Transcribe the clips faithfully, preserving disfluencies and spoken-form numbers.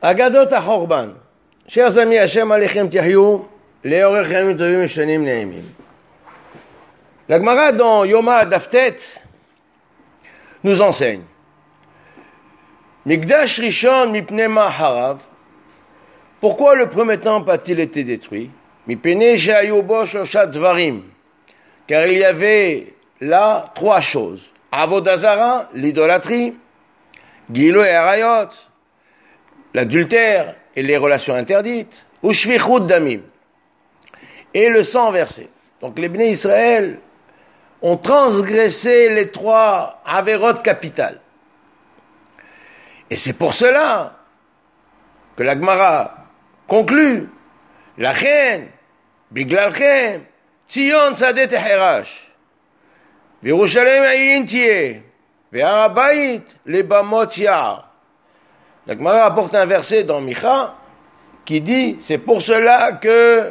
אגדות החורבן. chers amis, Hashem alechem tihyou, leorech yamim tovim shanim ne'emim. La Gemara dans Yoma Daftet nous enseigne Mikdash Rishon mipnei ma harav. Pourquoi le premier temple a-t-il été détruit? Mipnei shehayu bo shlosha dvarim. Car il y avait là trois choses. Avodah zara, l'idolâtrie, Giloui Arayot, l'adultère et les relations interdites, ou shvichut damim, et le sang versé. Donc les Bnei Israël ont transgressé les trois avérotes capitales. Et c'est pour cela que la Gemara conclut, Lachen, Biglalchem, Tzion tzadeh teherash, Yerushalem hayin tieh, Ve'har habayit lebamot ya'ar. La Gemara apporte un verset dans Micha qui dit, c'est pour cela que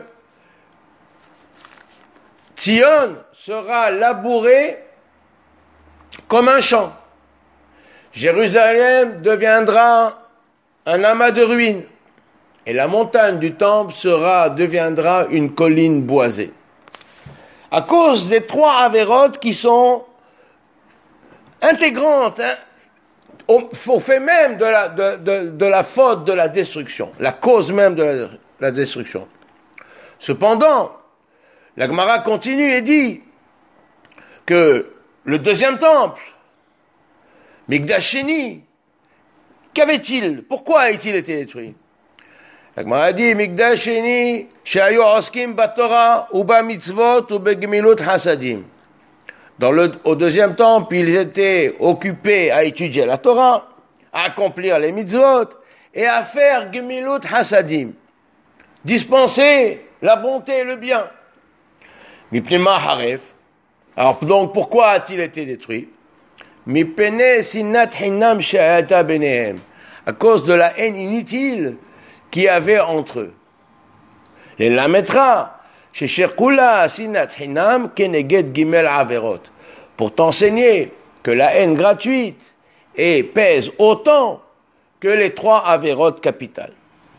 Tzion sera labouré comme un champ. Jérusalem deviendra un amas de ruines et la montagne du temple sera, deviendra une colline boisée. À cause des trois avérotes qui sont intégrantes, hein, au, au fait même de la, de, de, de la faute de la destruction, la cause même de la, la destruction. Cependant, la Gemara continue et dit que le deuxième temple, Mikdash Sheni, qu'avait-il? Pourquoi a-t-il été détruit? La Gemara dit Mikdash Sheni, shehayu oskim batorah uba mitzvot ubegemilut hasadim. Dans le, au deuxième temple, ils étaient occupés à étudier la Torah, à accomplir les mitzvot et à faire gemilut hasadim, dispenser la bonté et le bien. Mipnei haref. Alors donc pourquoi a-t-il été détruit? Mipnei sinat hinam she'ayata benehem. À cause de la haine inutile qu'il y avait entre eux. Les lametra sheshekula sinat hinam keneged gimel averot. Pour t'enseigner que la haine gratuite et pèse autant que les trois avérotes capitales.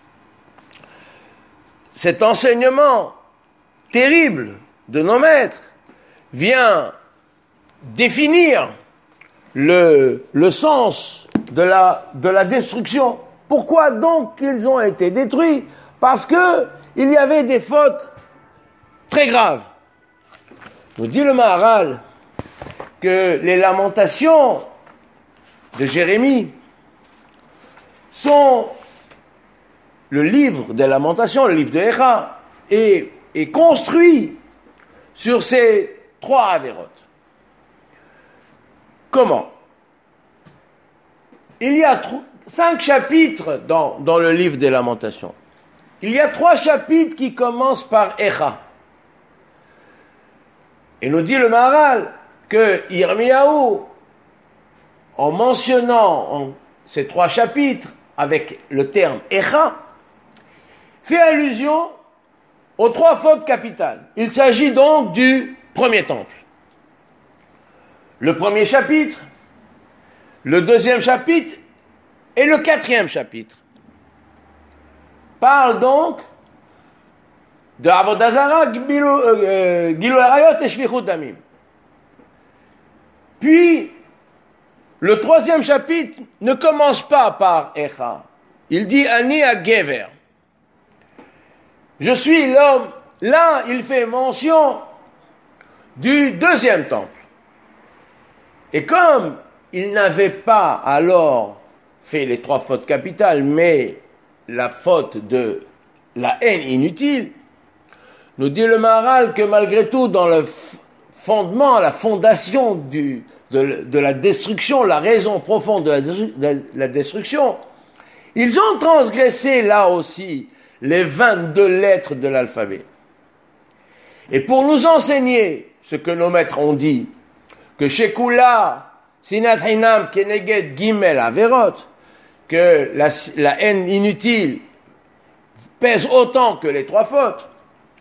Cet enseignement terrible de nos maîtres vient définir le, le sens de la, de la destruction. Pourquoi donc ils ont été détruits? Parce que il y avait des fautes très graves. Nous dit le Maharal que les lamentations de Jérémie sont le livre des lamentations, le livre de Echa, et est construit sur ces trois avérotes. Comment? Il y a tr- cinq chapitres dans, dans le livre des lamentations. Il y a trois chapitres qui commencent par Echa. Et nous dit le Maharal que Yirmiyahu, en mentionnant en ces trois chapitres avec le terme Echa, fait allusion aux trois fautes capitales. Il s'agit donc du premier temple. Le premier chapitre, le deuxième chapitre et le quatrième chapitre parlent donc de Avodah zara, Giloui Arayot et shvichut damim. Puis, le troisième chapitre ne commence pas par Echa. Il dit Ani ha-gever. Je suis l'homme. Là, il fait mention du deuxième temple. Et comme il n'avait pas alors fait les trois fautes capitales, mais la faute de la haine inutile, nous dit le Maharal que malgré tout, dans le fondement, la fondation du, de, de la destruction, la raison profonde de la, de la destruction, ils ont transgressé là aussi les vingt-deux lettres de l'alphabet. Et pour nous enseigner ce que nos maîtres ont dit, que Shekula, Sinat Hinam, Keneged, Gimel, Averot, que la, la haine inutile pèse autant que les trois fautes,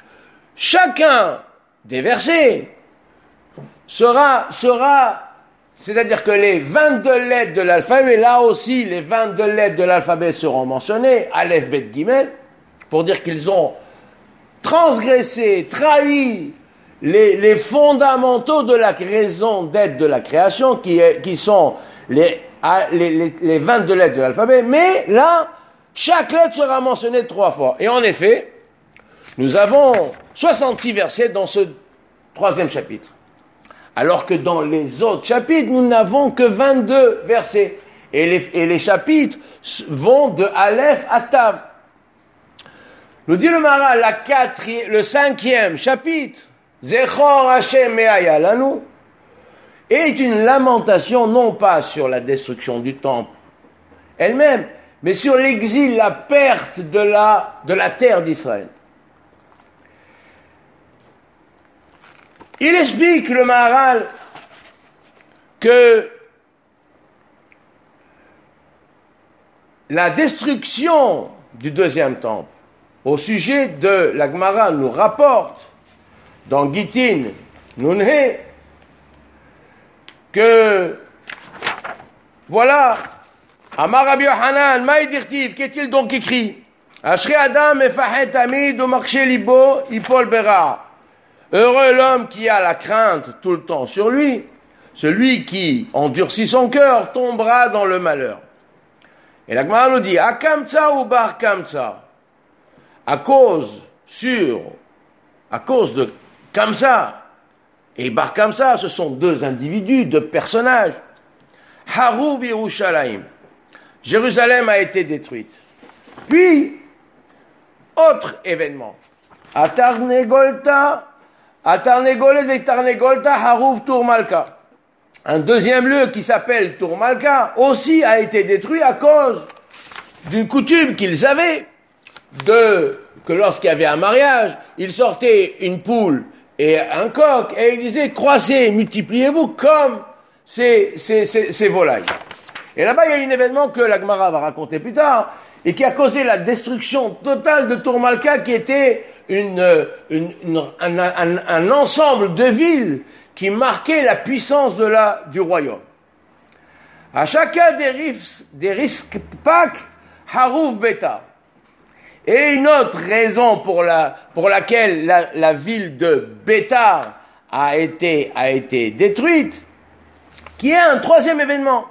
chacun des versets sera, sera c'est-à-dire que les vingt-deux lettres de l'alphabet, là aussi, les vingt-deux lettres de l'alphabet seront mentionnées, Aleph, Bet, Gimel, pour dire qu'ils ont transgressé, trahi les, les fondamentaux de la raison d'être de la création, qui, est, qui sont les, les, les, les vingt-deux lettres de l'alphabet, mais là, chaque lettre sera mentionnée trois fois. Et en effet, nous avons soixante-six versets dans ce troisième chapitre. Alors que dans les autres chapitres, nous n'avons que vingt-deux versets. Et les, et les chapitres vont de Aleph à Tav. Nous dit le Maharal, la quatrième, le cinquième chapitre, Zechor Hashem Me'aya Lanu, est une lamentation non pas sur la destruction du temple elle-même, mais sur l'exil, la perte de la, de la terre d'Israël. Il explique, le Maharal, que la destruction du deuxième temple, au sujet de la Gemara, nous rapporte dans Gittin Nunhe que, voilà, Amar Rabbi Yochanan, Maïdirtiv, qu'est-il donc écrit? Ashri Adam efachet amid ou marche libo ipol bera. Heureux l'homme qui a la crainte tout le temps sur lui, celui qui endurcit son cœur tombera dans le malheur. Et la Gemara nous dit, Akamtsa ou Bar Kamtsa, à cause sur, à cause de Kamsa et Bar Kamsa, ce sont deux individus, deux personnages. Harouv Yerushalayim, Jérusalem a été détruite. Puis, autre événement, Atarnegolta, Atarnegolet et Tarnegolta Harouv Tourmalka. Un deuxième lieu qui s'appelle Tourmalka aussi a été détruit à cause d'une coutume qu'ils avaient de que lorsqu'il y avait un mariage, ils sortaient une poule et un coq et ils disaient croissez, multipliez-vous comme ces, ces, ces, ces volailles. Et là-bas, il y a un événement que la Gemara va raconter plus tard et qui a causé la destruction totale de Tourmalka, qui était une, une, une, un, un, un ensemble de villes qui marquait la puissance de la, du royaume. À chacun des risques, des risques Pâques, Harouf Beta. Et une autre raison pour, la, pour laquelle la, la ville de Bétar a été, a été détruite, qui est un troisième événement.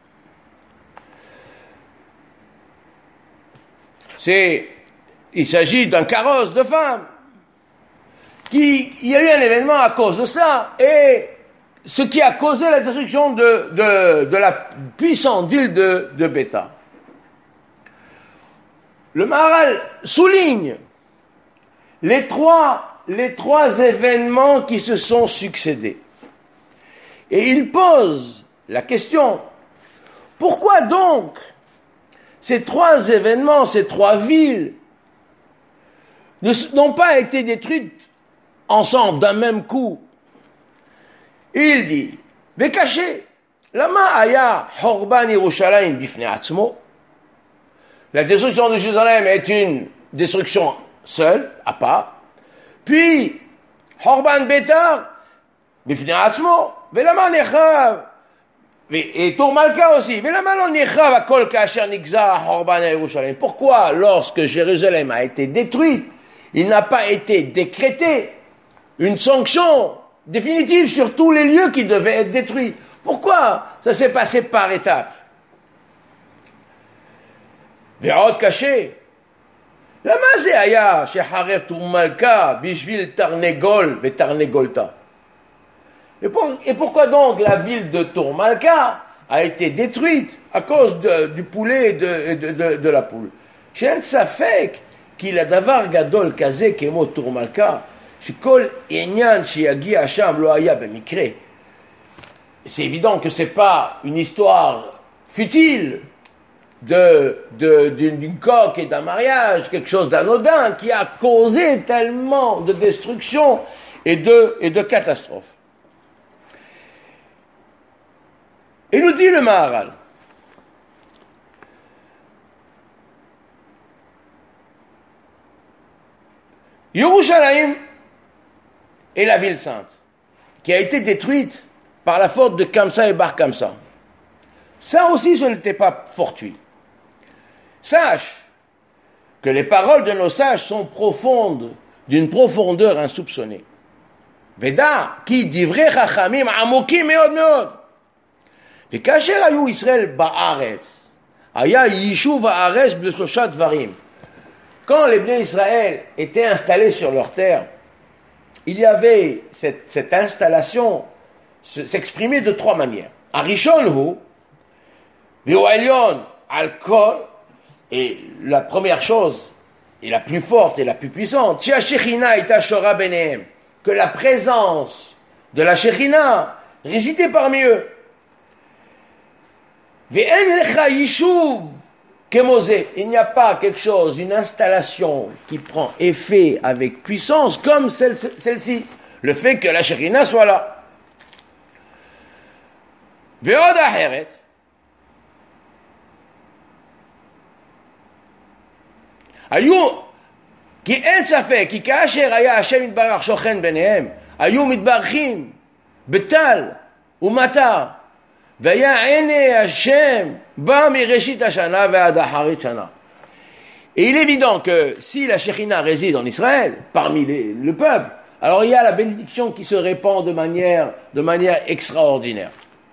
C'est, il s'agit d'un carrosse de femmes. Qui, il y a eu un événement à cause de cela, et ce qui a causé la destruction de, de, de la puissante ville de, de Bétar. Le Maharal souligne les trois, les trois événements qui se sont succédés. Et il pose la question, pourquoi donc ces trois événements, ces trois villes, n'ont pas été détruites ensemble d'un même coup? Il dit, Vekaché, lama aya horban Yerushalayim bifnei atzmo. La destruction de Jérusalem est une destruction seule, à part. Puis, horban Bétar bifnei atzmo, velama nechav. Et Tourmalka aussi. Velama lo nechav akol kasher nigza horban Yerushalayim. Pourquoi, lorsque Jérusalem a été détruite, il n'a pas été décrété une sanction définitive sur tous les lieux qui devaient être détruits? Pourquoi ça s'est passé par étapes? Ve'od caché. Lama ze haya sheharev Tourmalka bishvil Tarnegol ve'Tarnegolta. Et, pour, et pourquoi donc la ville de Tourmalka a été détruite à cause de, du poulet et de, de, de, de la poule? She'en safek qu'il a davar gadol kaze kemo Tourmalka. C'est évident que ce n'est pas une histoire futile de, de, d'une, d'une coque et d'un mariage, quelque chose d'anodin qui a causé tellement de destruction et de, et de catastrophes. Et nous dit le Maharal, Yerushalayim est la ville sainte, qui a été détruite par la faute de Kamsa et Bar Kamsa. Ça aussi, ce n'était pas fortuit. Sache que les paroles de nos sages sont profondes, d'une profondeur insoupçonnée. Veda, qui divrei chachamim amokim meod meod. וכאשר היו ישראל בארץ, היה יישוב הארץ בשלושה דברים. Quand les Bnei Israël étaient installés sur leur terre, il y avait cette, cette installation s'exprimer de trois manières. Arishon hu, v'hu elyon al kol, et la première chose, et la plus forte et la plus puissante, Shechina ita shora benehem, que la présence de la Shechina résidait parmi eux. Ve'en lecha yishuv kemosé, il n'y a pas quelque chose, une installation qui prend effet avec puissance comme celle, celle-ci, le fait que la Shechina soit là. Ve'od aheret, היו, כי אין ספק, כי כאשר היה השם יתברך שוכן ביניהם, היו מתברכים בטל ומטר, והיה עיני השם בא מראשית השנה ועד אחרית שנה. Et il est évident que si la Shekhinah réside en Israël, parmi les, le peuple, alors il y a la bénédiction qui se répand de manière, de manière extraordinaire.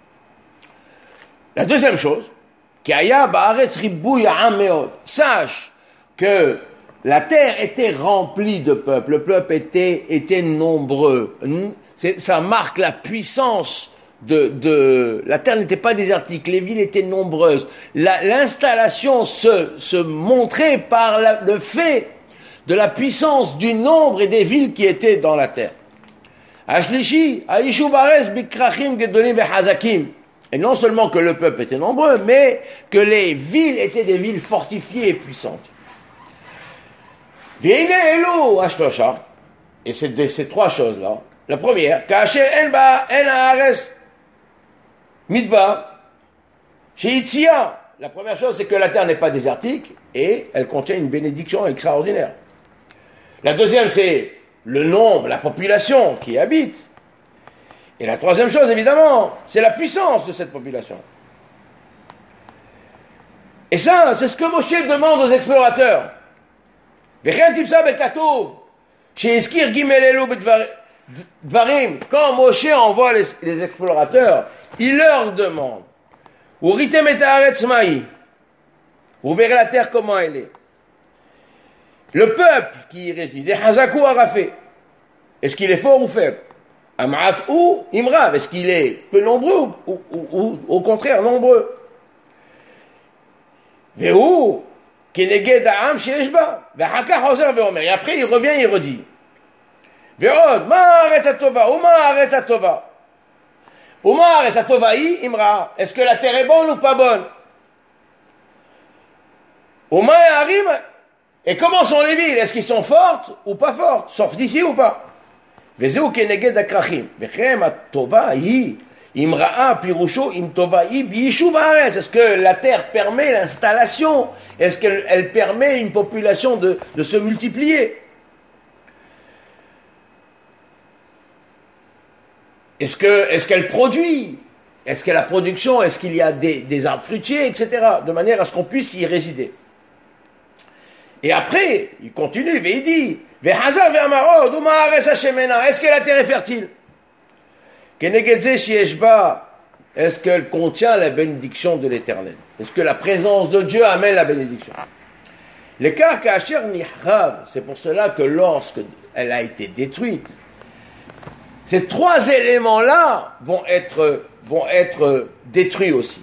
La deuxième chose, qui aya ba'aretz ribbouy ha'am meod, sache que la terre était remplie de peuples, le peuple était, était nombreux. C'est, ça marque la puissance de, de... La terre n'était pas désertique, les villes étaient nombreuses. La, l'installation se, se montrait par la, le fait de la puissance du nombre et des villes qui étaient dans la terre. Ashlishi, Aishu Bares, Bikrachim, Gedolim, Hazakim. Et non seulement que le peuple était nombreux, mais que les villes étaient des villes fortifiées et puissantes. Et c'est de ces trois choses-là. La première, la première chose, c'est que la terre n'est pas désertique et elle contient une bénédiction extraordinaire. La deuxième, c'est le nombre, la population qui y habite. Et la troisième chose, évidemment, c'est la puissance de cette population. Et ça, c'est ce que Moshe demande aux explorateurs. Quand Moshe envoie les, les explorateurs, il leur demande, vous verrez la terre comment elle est. Le peuple qui y réside, est-ce qu'il est fort ou faible? Ou imrav, est-ce qu'il est peu nombreux ou, ou, ou au contraire nombreux? Vehu keneged ha'am sheyesh ba, ve'achar kach hozer ve'omer. Et après il revient et il redit. Ve'od ma haaretz hatova, ou ma haaretz hatova, ou ma haaretz hatova hi imra. Est-ce que la terre est bonne ou pas bonne? Ou ma haarim. Et comment sont les villes? Est-ce qu'ils sont fortes ou pas fortes? Sont d'ici ou pas? וזהו כנגד הכרכים, וכן הטובה היא, אם ראה פירושו, אם טובה היא ביישוב הארץ. Est-ce que la terre permet l'installation? Est-ce qu'elle elle permet une population de, de se multiplier? Est-ce que, est-ce qu'elle produit? Est-ce que la production, est-ce qu'il y a des, des arbres fruitiers, et cetera, de manière à ce qu'on puisse y résider. Et après, il continue, et il dit, est-ce que la terre est fertile? Est-ce qu'elle contient la bénédiction de l'Éternel? Est-ce que la présence de Dieu amène la bénédiction? C'est pour cela que lorsque elle a été détruite, ces trois éléments-là vont être, vont être détruits aussi.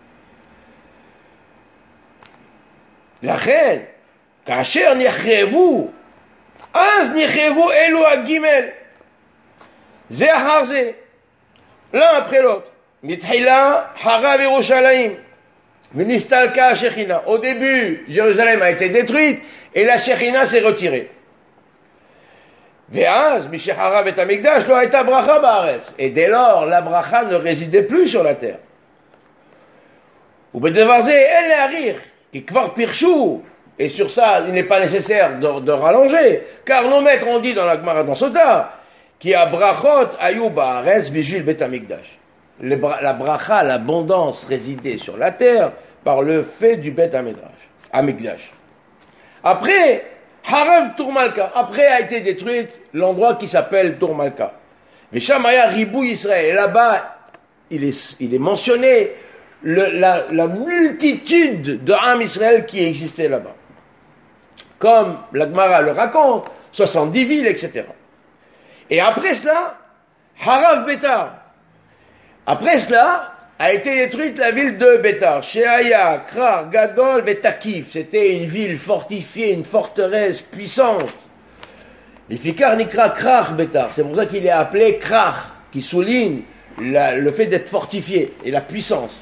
La reine, כאשר נחרבו, אז נחרבו אלו הגימל, זה אחר זה, l'un après l'autre. מתחילה חרב ירושלים, ונסתלקה השכינה. Au début, Jérusalem a été détruite, et la Shekhinah s'est retirée. ואז, משחרב את המקדש, לא הייתה ברכה בארץ. Et dès lors, la bracha ne résidait plus sur la terre. ובדבר זה אין להאריך, כי כבר פירשו, et sur ça, il n'est pas nécessaire de, de rallonger, car nos maîtres ont dit dans la Gemara dans Sota, qui a brachot ayou ba'aretz bishvil bet hamikdash. les, la bracha, l'abondance résidait sur la terre par le fait du Beth Amikdash. Après, Harav Tourmalka, après a été détruite l'endroit qui s'appelle Tourmalka. Mais Shamaya Ribou Israël, et là-bas, il est, il est mentionné le, la, la multitude de Ham Israël qui existait là-bas. Comme la Gemara le raconte, soixante-dix villes, et cetera. Et après cela, Harav Betar. Après cela, a été détruite la ville de Betar. Sheaya, Krar, Gadol, Vetakif. C'était une ville fortifiée, une forteresse puissante. L'Ifikar Nikra Krar Betar. C'est pour ça qu'il est appelé Krar, qui souligne la, le fait d'être fortifié et la puissance.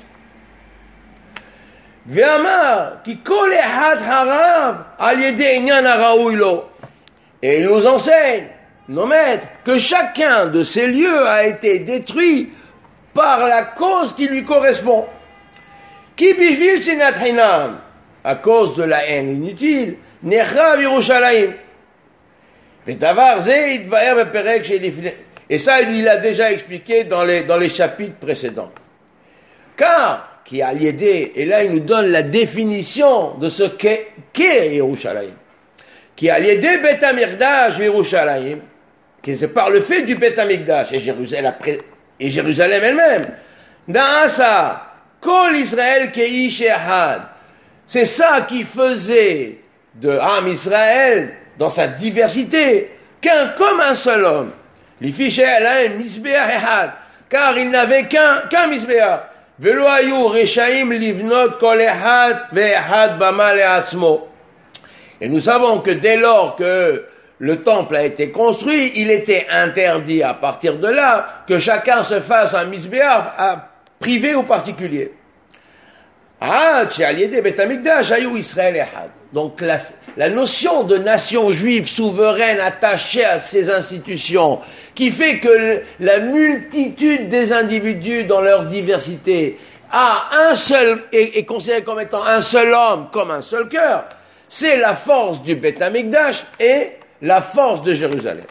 Ve'amar, ki kol ehad harav al yedei inyan haraoui lo. Et il nous enseigne, nos maîtres, que chacun de ces lieux a été détruit par la cause qui lui correspond. Ki bishvil sinat hinam, à cause de la haine inutile, nechrav Yerushalayim. Ve'davar ze yitbaer beperek shelifnei. Et ça, il l'a déjà expliqué dans les, dans les chapitres précédents. Car, qui a liédé, et là il nous donne la définition de ce qu'est, qu'est Yerushalayim. Qui a liédé Beth Amikdash Yerushalayim, qui c'est par le fait du Beth Amikdash et Jérusalem, après, et Jérusalem elle-même. Na'asa, Kol Israël Keish Ehad. C'est ça qui faisait de Ham Israël, dans sa diversité, qu'un comme un seul homme. L'Ifish Elohim Misbeach Ehad, car il n'avait qu'un, qu'un Misbeach. Velo hayu reshaim livnot kol ehad ve'ehad bama le'atzmo. Et nous savons que dès lors que le temple a été construit, il était interdit à partir de là que chacun se fasse un misbéach privé ou particulier. Ah, tchaliede bet hamikdash hayu Israël ehad. Donc la, la notion de nation juive souveraine attachée à ces institutions, qui fait que la multitude des individus dans leur diversité a un seul, est, est considérée comme étant un seul homme, comme un seul cœur, c'est la force du Beth Amikdash et la force de Jérusalem.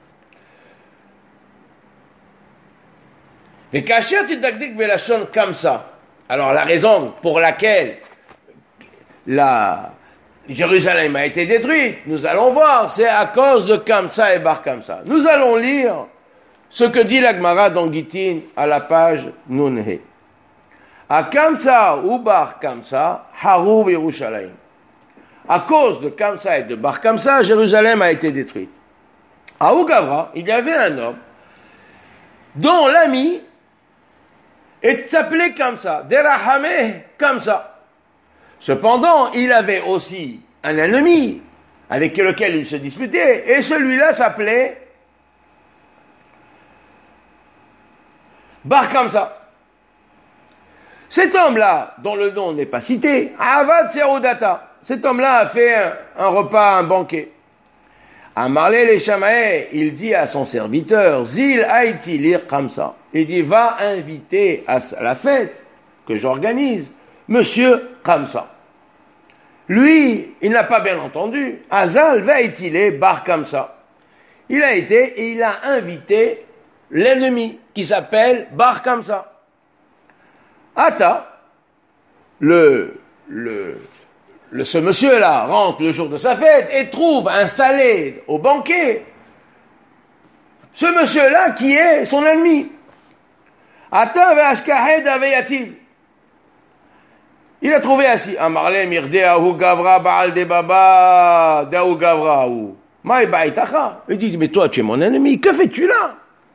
Mais kasher tidakdik belashon comme ça. Alors la raison pour laquelle la Jérusalem a été détruite, nous allons voir, c'est à cause de Kamsa et Bar Kamsa. Nous allons lire ce que dit la Gemara dans Gittin à la page Nunhe. À Kamsa ou Bar Kamsa, Haruv Yerushalayim. À cause de Kamsa et de Bar Kamsa, Jérusalem a été détruite. À Ougavra, il y avait un homme dont l'ami s'appelait Kamsa, Derahame Kamsa. Cependant, il avait aussi un ennemi avec lequel il se disputait, et celui-là s'appelait Bar Kamsa. Cet homme-là, dont le nom n'est pas cité, Avad Serodata, cet homme-là a fait un, un repas, un banquet. À Marlé les Shamae, il dit à son serviteur, Zil Haïti lir Kamsa. Il dit, va inviter à la fête que j'organise Monsieur Kamsa. Lui, il n'a pas bien entendu. Azal va être Bar Kamsa. Il a été et il a invité l'ennemi qui s'appelle Bar Kamsa. Ata, le, le, le, ce monsieur-là rentre le jour de sa fête et trouve installé au banquet ce monsieur-là qui est son ennemi. Ata ve'ashkahed aveyativ. Il a trouvé assis. Amarle mirdeahu gavra baal de baba daou gavraou. Maï baïtacha. Il dit, mais toi, tu es mon ennemi. Que fais-tu là?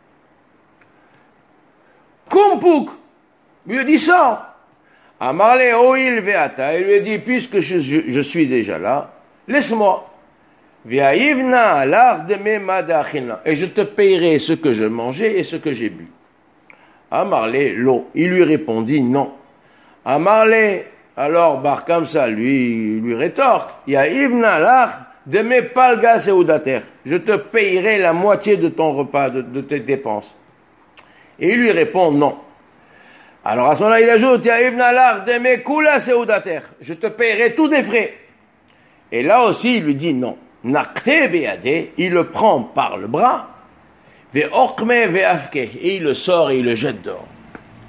Kumpouk. Il lui dit ça. Amarle oil veata. Il lui a dit, puisque je, je, je suis déjà là, laisse-moi. Viaïvna l'art de mes madachina. Et je te payerai ce que je mangeais et ce que j'ai bu. Amarle l'eau. Il lui répondit non. Amarle, alors Bar Kamsa lui, lui rétorque, Yaïvna l'art de mes palgas seudater. Je te payerai la moitié de ton repas, de, de tes dépenses. Et il lui répond non. Alors à ce moment-là, il ajoute, Yaïvna l'art de mes koulas seudater. Je te payerai tous des frais. Et là aussi, il lui dit non. Nakte beade, il le prend par le bras, ve orkme ve afke, et il le sort et il le jette dehors.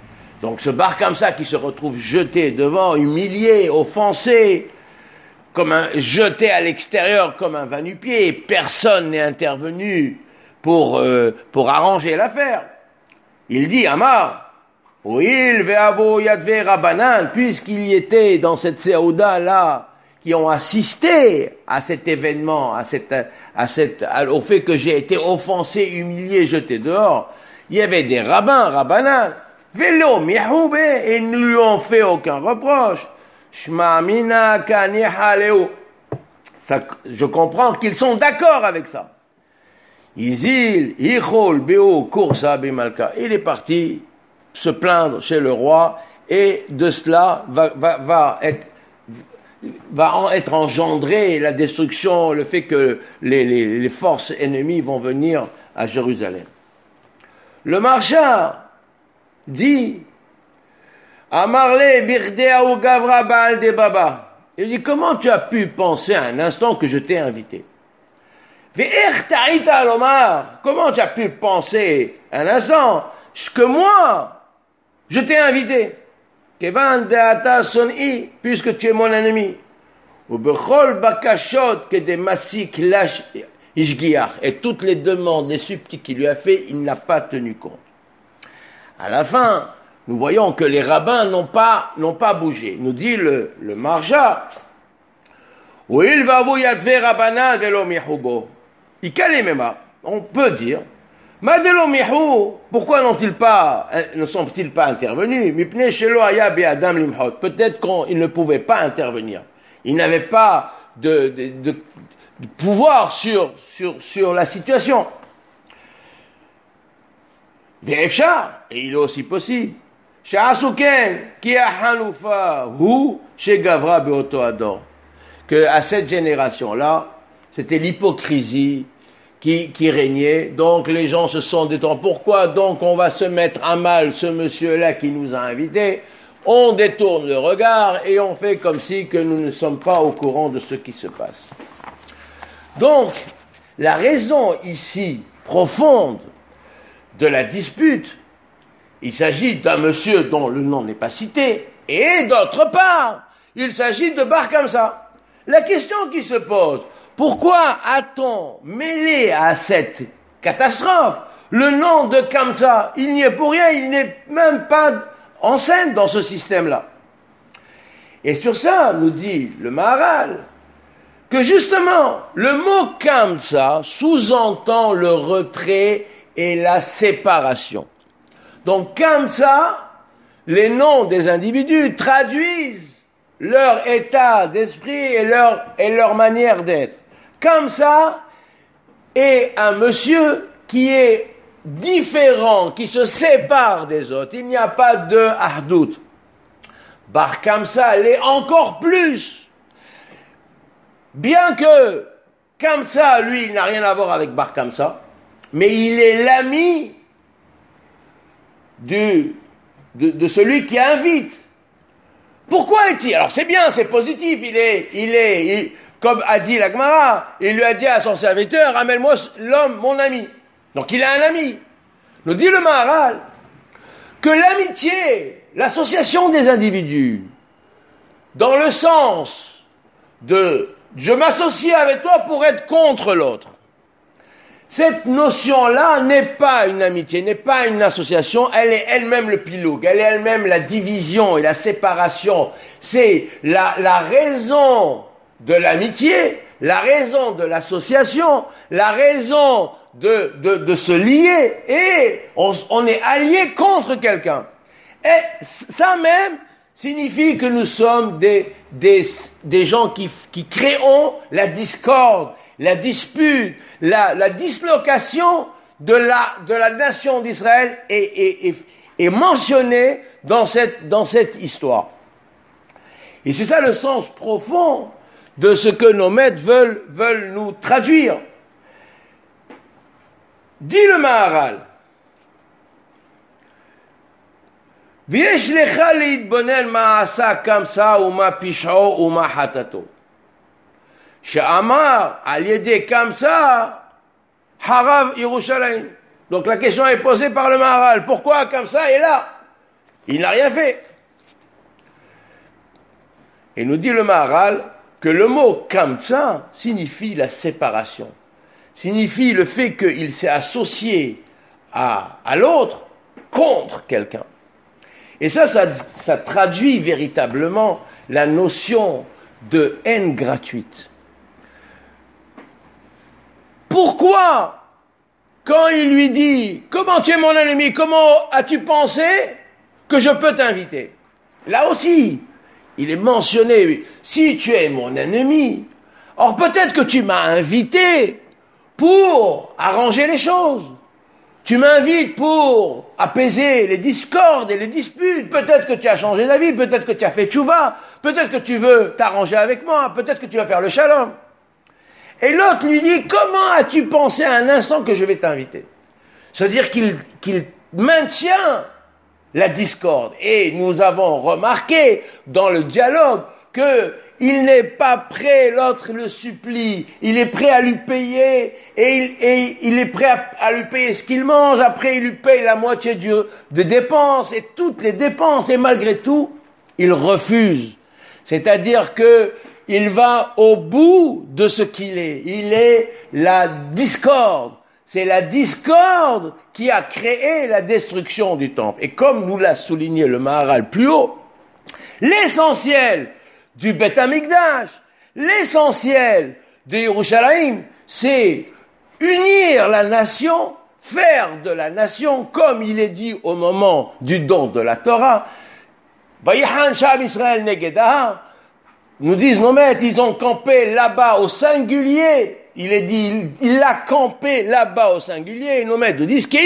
Donc ce Bar Kamsa qui se retrouve jeté devant, humilié, offensé, comme un, jeté à l'extérieur comme un va-nu-pied, et personne n'est intervenu pour, euh, pour arranger l'affaire. Il dit, Amar, Oil ve'avo yadve rabanan, puisqu'il y était dans cette séouda là, qui ont assisté à cet événement, à cette, à cette, à, au fait que j'ai été offensé, humilié, jeté dehors, il y avait des rabbins, rabbanan, vélo, mihoube, et ils ne lui ont fait aucun reproche. Shma mina kaniha leo. Ça, je comprends qu'ils sont d'accord avec ça. Izil, ichol, beo, kursa, bimalka. Il est parti se plaindre chez le roi, et de cela va, va, va être, va en être engendré la destruction, le fait que les, les, les forces ennemies vont venir à Jérusalem. Le marchand dit, Amarle birdea ou gavra baal de baba. Il dit, comment tu as pu penser à un instant que je t'ai invité? Ve'er ta'ita alomar. Comment tu as pu penser un instant que moi, je t'ai invité? Kevan deata son'i, puisque tu es mon ennemi. Ou bechol bakashot que des massik lash ishgiach. Et toutes les demandes, les suppliques qu'il lui a fait, il n'a pas tenu compte. À la fin, nous voyons que les rabbins n'ont pas, n'ont pas bougé. Nous dit le, le marja, où il va vous yadve rabbana velo mihubo. On peut dire, Madelo mihou, pourquoi n'ont-ils pas, ne sont-ils pas intervenus? Mipne shelo aya be'adam limhot. Peut-être qu'ils ne pouvaient pas intervenir. Ils n'avaient pas de, de, de, de pouvoir sur, sur, sur la situation. Ve'efshar, et il est aussi possible. Sha'asuken, ki a hanufa, hu, shegavra be'oto ador. Que à cette génération-là, c'était l'hypocrisie qui, qui régnait. Donc les gens se sont détendus. Pourquoi donc on va se mettre à mal ce monsieur-là qui nous a invités? On détourne le regard et on fait comme si que nous ne sommes pas au courant de ce qui se passe. Donc, la raison ici profonde de la dispute, il s'agit d'un monsieur dont le nom n'est pas cité, et d'autre part, il s'agit de Bar Kamsa. La question qui se pose, pourquoi a-t-on mêlé à cette catastrophe le nom de Kamsa? Il n'y est pour rien, il n'est même pas en scène dans ce système-là. Et sur ça, nous dit le Maharal, que justement, le mot Kamsa sous-entend le retrait et la séparation. Donc Kamsa, les noms des individus traduisent leur état d'esprit et leur, et leur manière d'être. Kamsa est un monsieur qui est différent, qui se sépare des autres. Il n'y a pas de ahdout. Bar Kamsa l'est encore plus. Bien que Kamsa, lui, il n'a rien à voir avec Bar Kamsa, mais il est l'ami du, de, de celui qui invite. Pourquoi est-il? Alors c'est bien, c'est positif, il est, il est, il, comme a dit la Gemara, il lui a dit à son serviteur, ramène-moi l'homme, mon ami. Donc il a un ami. Nous dit le Maharal que l'amitié, l'association des individus, dans le sens de je m'associe avec toi pour être contre l'autre, cette notion-là n'est pas une amitié, n'est pas une association, elle est elle-même le pilogue, elle est elle-même la division et la séparation. C'est la, la raison de l'amitié, la raison de l'association, la raison de, de, de se lier, et on, on est allié contre quelqu'un. Et ça même signifie que nous sommes des, des, des gens qui, qui créons la discorde, la dispute, la, la dislocation de la, de la nation d'Israël est, est, est, est mentionnée dans cette, dans cette histoire. Et c'est ça le sens profond de ce que nos maîtres veulent, veulent nous traduire. Dit le Maharal, ויש לך להתבונן מה עשה קמסה ומה פשעו ומה חטאתו. שאמר על ידי קמסה חרב ירושלים. Donc la question est posée par le Maharal. Pourquoi Kamsa est là? Il n'a rien fait. Et nous dit le Maharal que le mot kamtsa signifie la séparation, signifie le fait qu'il s'est associé à, à l'autre contre quelqu'un. Et ça, ça, ça traduit véritablement la notion de haine gratuite. Pourquoi, quand il lui dit « Comment tu es mon ennemi? Comment as-tu pensé que je peux t'inviter ?» Là aussi, il est mentionné « Si tu es mon ennemi, or peut-être que tu m'as invité pour arranger les choses. Tu m'invites pour apaiser les discordes et les disputes. Peut-être que tu as changé d'avis, peut-être que tu as fait tchouva, peut-être que tu veux t'arranger avec moi, peut-être que tu vas faire le shalom. » Et l'autre lui dit, comment as-tu pensé à un instant que je vais t'inviter? C'est-à-dire qu'il, qu'il maintient la discorde. Et nous avons remarqué dans le dialogue qu'il n'est pas prêt, l'autre le supplie, il est prêt à lui payer, et il, et il est prêt à, à lui payer ce qu'il mange, après il lui paye la moitié du, de dépenses, et toutes les dépenses, et malgré tout, il refuse. C'est-à-dire que il va au bout de ce qu'il est. Il est la discorde. C'est la discorde qui a créé la destruction du temple. Et comme nous l'a souligné le Maharal plus haut, l'essentiel du Beth Amikdash, l'essentiel de Yerushalayim, c'est unir la nation, faire de la nation, comme il est dit au moment du don de la Torah, Vayihan Sha'am Israël Negedah, nous disent nos maîtres, ils ont campé là-bas au singulier. Il est dit, il, il a campé là-bas au singulier. Et nos maîtres nous disent,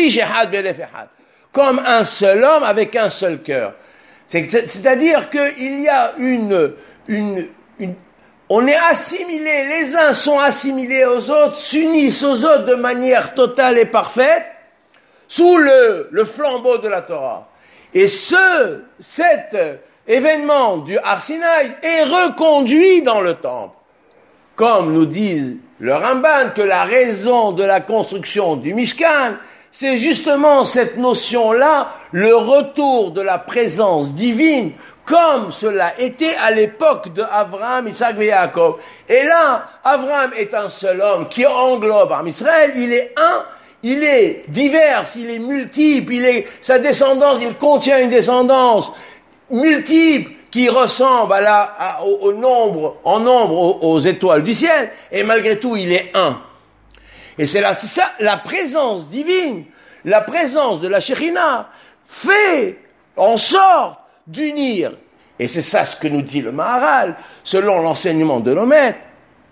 comme un seul homme avec un seul cœur. C'est, c'est-à-dire qu'il y a une, une, une, on est assimilés, les uns sont assimilés aux autres, s'unissent aux autres de manière totale et parfaite, sous le, le flambeau de la Torah. Et ce, cet événement du Har Sinaï est reconduit dans le temple. Comme nous disent le Ramban, que la raison de la construction du Mishkan, c'est justement cette notion-là, le retour de la présence divine, comme cela était à l'époque de Abraham, Isaac et Jacob. Et là, Abraham est un seul homme qui englobe Am Israël, il est un, il est divers, il est multiple, il est, sa descendance, il contient une descendance multiple, qui ressemble à la, à, au, au nombre, en nombre aux, aux étoiles du ciel, et malgré tout, il est un. Et c'est là, c'est ça, la présence divine, la présence de la Shekhinah fait en sorte d'unir. Et c'est ça ce que nous dit le Maharal, selon l'enseignement de nos maîtres,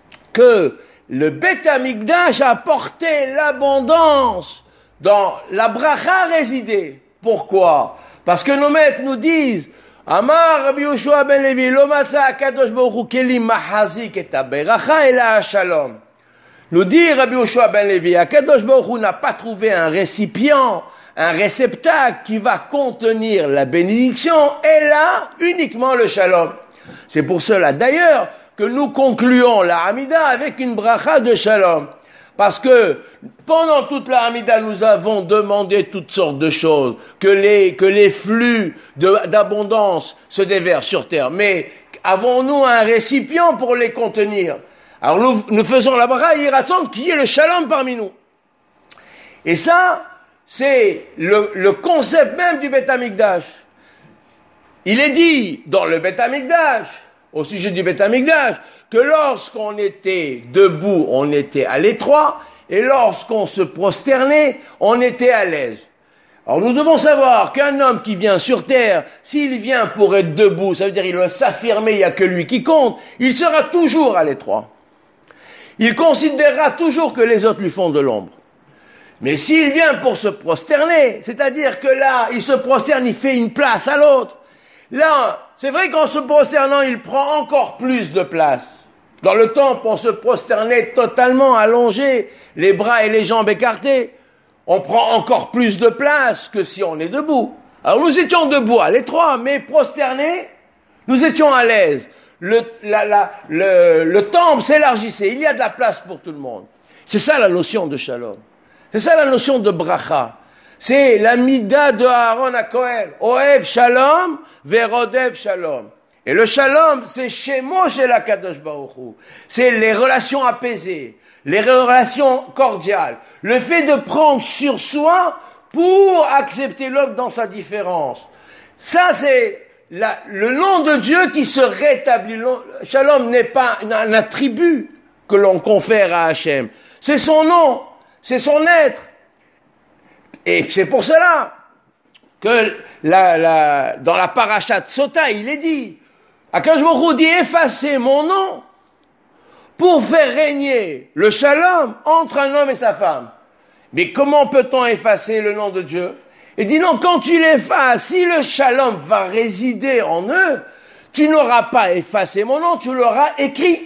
que le Beth Amikdash a apporté l'abondance dans la bracha résidée. Pourquoi? Parce que nos maîtres nous disent, Amar Rabbi Yoshua ben Levi, lo matza akadosh baruch hu kelim mahazik et haberacha ela hashalom. Nous dit Rabbi Yoshua ben Levi, Akadosh baruch hu n'a pas trouvé un récipient, un réceptacle qui va contenir la bénédiction, et là, uniquement le shalom. C'est pour cela, d'ailleurs, que nous concluons la Hamida avec une bracha de shalom. Parce que pendant toute la Hamida, nous avons demandé toutes sortes de choses, que les, que les flux de, d'abondance se déversent sur terre. Mais avons-nous un récipient pour les contenir? Alors nous, nous faisons la bracha Yiratzon, qui est le shalom parmi nous. Et ça, c'est le, le concept même du Beth Amikdash. Il est dit dans le Beth Amikdash, au sujet du Beth Amikdash, que lorsqu'on était debout, on était à l'étroit, et lorsqu'on se prosternait, on était à l'aise. Alors nous devons savoir qu'un homme qui vient sur terre, s'il vient pour être debout, ça veut dire qu'il doit s'affirmer, il n'y a que lui qui compte, il sera toujours à l'étroit. Il considérera toujours que les autres lui font de l'ombre. Mais s'il vient pour se prosterner, c'est-à-dire que là, il se prosterne, il fait une place à l'autre. Là, c'est vrai qu'en se prosternant, il prend encore plus de place. Dans le temple, on se prosternait totalement allongé, les bras et les jambes écartés. On prend encore plus de place que si on est debout. Alors nous étions debout à l'étroit, mais prosternés, nous étions à l'aise. Le, la, la, le, le temple s'élargissait, il y a de la place pour tout le monde. C'est ça la notion de shalom. C'est ça la notion de bracha. C'est la mida de Aaron à Kohen. Ohev shalom, verodev shalom. Et le shalom, c'est Shemo shel HaKadosh Baruch Hu. C'est les relations apaisées, les relations cordiales. Le fait de prendre sur soi pour accepter l'autre dans sa différence. Ça, c'est la, le nom de Dieu qui se rétablit. Shalom n'est pas un attribut que l'on confère à Hachem. C'est son nom, c'est son être. Et c'est pour cela que la, la, dans la paracha de Sota, il est dit, Akadosh Baruch Hu dit, effacez mon nom pour faire régner le shalom entre un homme et sa femme. Mais comment peut-on effacer le nom de Dieu? Il dit non, quand tu l'effaces, si le shalom va résider en eux, tu n'auras pas effacé mon nom, tu l'auras écrit.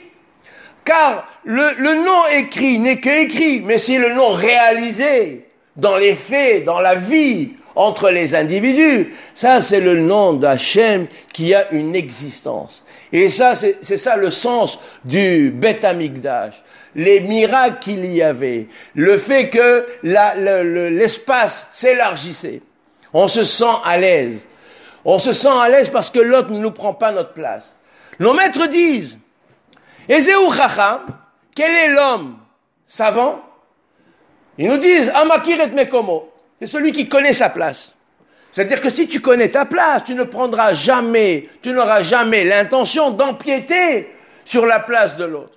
Car le, le nom écrit n'est que écrit, mais c'est le nom réalisé dans les faits, dans la vie, entre les individus. Ça, c'est le nom d'Hachem qui a une existence. Et ça, c'est, c'est ça le sens du Beth Amikdash. Les miracles qu'il y avait, le fait que la, le, le, l'espace s'élargissait. On se sent à l'aise. On se sent à l'aise parce que l'autre ne nous prend pas notre place. Nos maîtres disent, Ezeu Chacham, quel est l'homme savant? Ils nous disent, Amakir et Mekomo, c'est celui qui connaît sa place. C'est-à-dire que si tu connais ta place, tu ne prendras jamais, tu n'auras jamais l'intention d'empiéter sur la place de l'autre.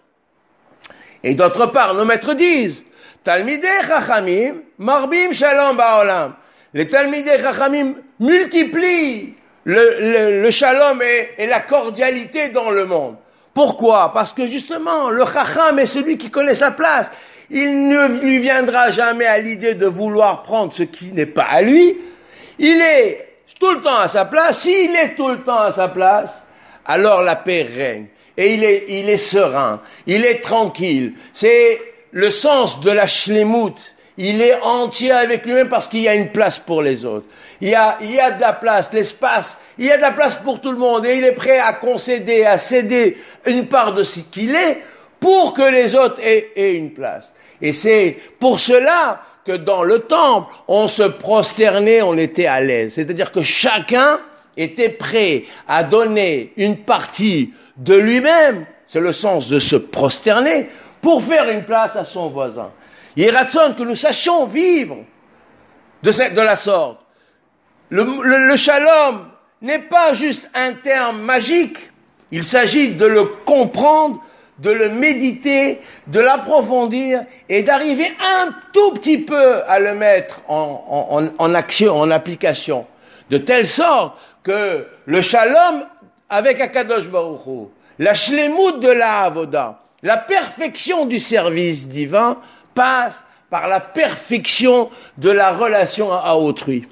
Et d'autre part, nos maîtres disent, Talmidei Chachamim, Marbim Shalom Ba'olam. Les Talmidei Chachamim multiplient le, le, le shalom et, et la cordialité dans le monde. Pourquoi? Parce que justement, le Chacham est celui qui connaît sa place. Il ne lui viendra jamais à l'idée de vouloir prendre ce qui n'est pas à lui. Il est tout le temps à sa place. S'il est tout le temps à sa place, alors la paix règne. Et il est, il est serein. Il est tranquille. C'est le sens de la shlemut. Il est entier avec lui-même parce qu'il y a une place pour les autres. Il y a, il y a de la place, l'espace. Il y a de la place pour tout le monde. Et il est prêt à concéder, à céder une part de ce qu'il est pour que les autres aient, aient une place. Et c'est pour cela que dans le temple, on se prosternait, on était à l'aise. C'est-à-dire que chacun était prêt à donner une partie de lui-même, c'est le sens de se prosterner, pour faire une place à son voisin. Il est ratson que nous sachions vivre de, cette, de la sorte. Le, le, le shalom n'est pas juste un terme magique, il s'agit de le comprendre, de le méditer, de l'approfondir et d'arriver un tout petit peu à le mettre en, en, en action, en application, de telle sorte que le shalom avec Akadosh Baruch Hu, la shlemut de la avoda, la perfection du service divin passe par la perfection de la relation à autrui.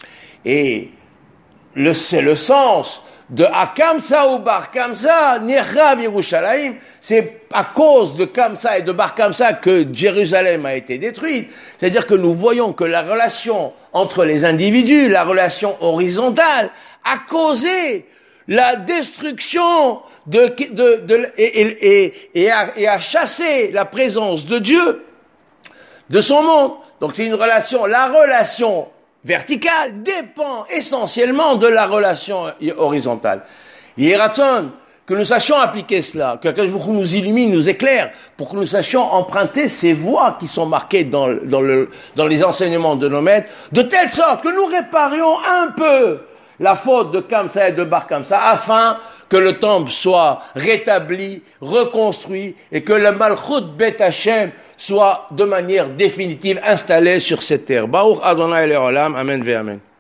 Et le, c'est le sens de Akamsa ou Bar Kamsa, Nirrav Yerushalayim, c'est à cause de Kamsa et de Bar Kamsa que Jérusalem a été détruite. C'est-à-dire que nous voyons que la relation entre les individus, la relation horizontale, a causé la destruction de, de, de, et, et, et, et, a, et a chassé la présence de Dieu de son monde. Donc c'est une relation, la relation verticale dépend essentiellement de la relation horizontale. Il est ratson que nous sachions appliquer cela, que Akadosh Baruch Hu nous illumine, nous éclaire, pour que nous sachions emprunter ces voies qui sont marquées dans, dans, le, dans les enseignements de nos maîtres, de telle sorte que nous réparions un peu la faute de Kamsa et de Bar Kamsa, afin que le temple soit rétabli, reconstruit, et que le Malchut Bet Hashem soit de manière définitive installé sur cette terre. Baruch Adonai Le'olam, Amen ve Amen.